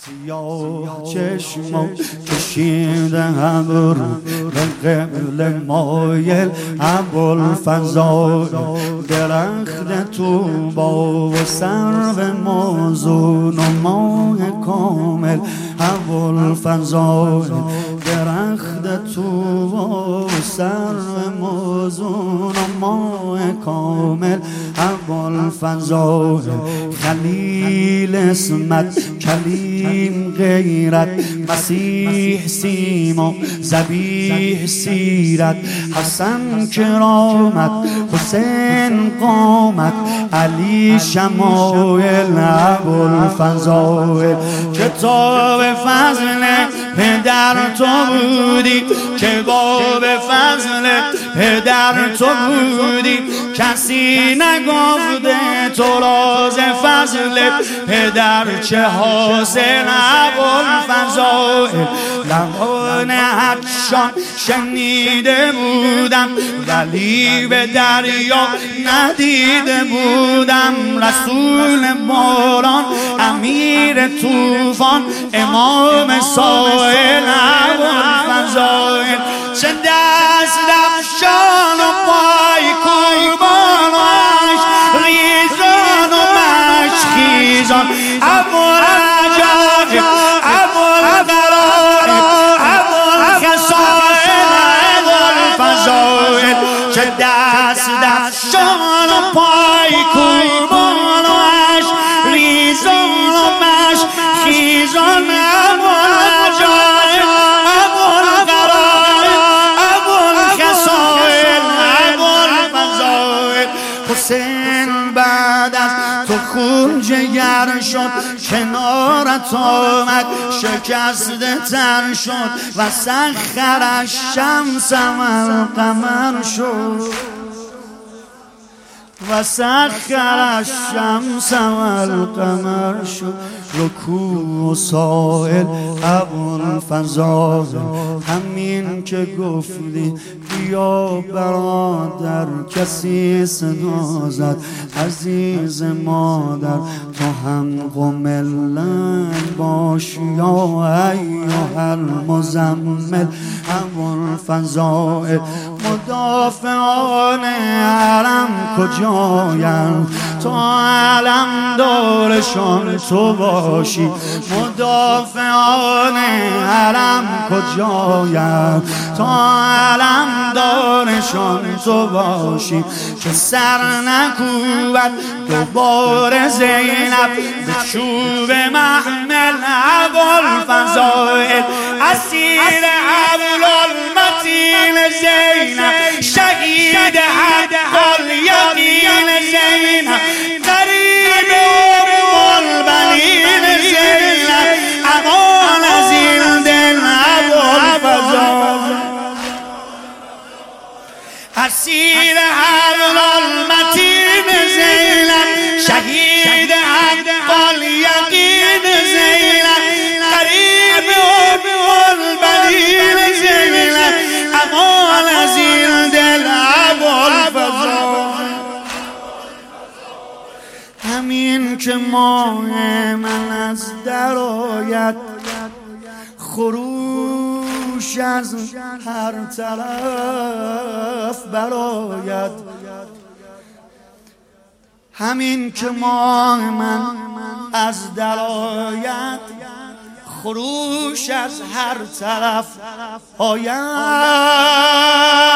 سیاه چشمو کشیده ابرو به قبل مایل ابوالفضل درخت طوبی و سرو موزون و ماه کامل ابوالفضل درخت طوبی و سرو موزون و ماه کامل ابوالفضل خلیل اسمت کلیم غیرت مسیح سیما ذبیح سیرت حسن کرامت حسین قامت علی شمایل ابوالفضل کتاب فضل پدر تو بودی که باب فضل پدر تو بودی کسی نگفته تو راز فضل پدر چه حاصل ابوالفضل لبان عطشان شنیده بودم ولی به دریا ندیده بودم رسول باران امیر طوفان امام سائل ابوالفضل چه دست افشان و پای قربانش ریزان و مشخیزان ابوالعجاج ابوالقرار ابوالخصائل ابوالفضائل چه دست افشان و پای قربانش ریزان و مشخیزان ابوالعجاج ابوالقرار ابوالخصائل ابوالفضائل حسین بعد از تو خون جگر شد کنارت آمد شکسته تر شد و سخر الشمس و القمر شد و سخر الشمس و القمر شد رکوع و سائل ابوالفضل همین که گفتی بیا برادر کسی صدا زد عزیز مادر تو هم ملت باش یا ایها المزمل ابوالفضل مدافعان حرم کجایم تا علم دارشان تو باشی مدافعان حرم کجایم تا علم دارشان تو باشی که سر نکوبد دوباره زینب به چوب محمل ابوالفضل اسیر عبدالمتین زینب شهید حق الیقین زینب قریب البنین زینب امان از این دل ابوالفضل اسیر عبدالمتین زینب شهید حق الیقین زینب قریب البنین زینب امان از این دل ابوالفضل همین که ماه من از در آید خروش از هر طرف براید همین که ماه من از در آید خروش از هر طرف آید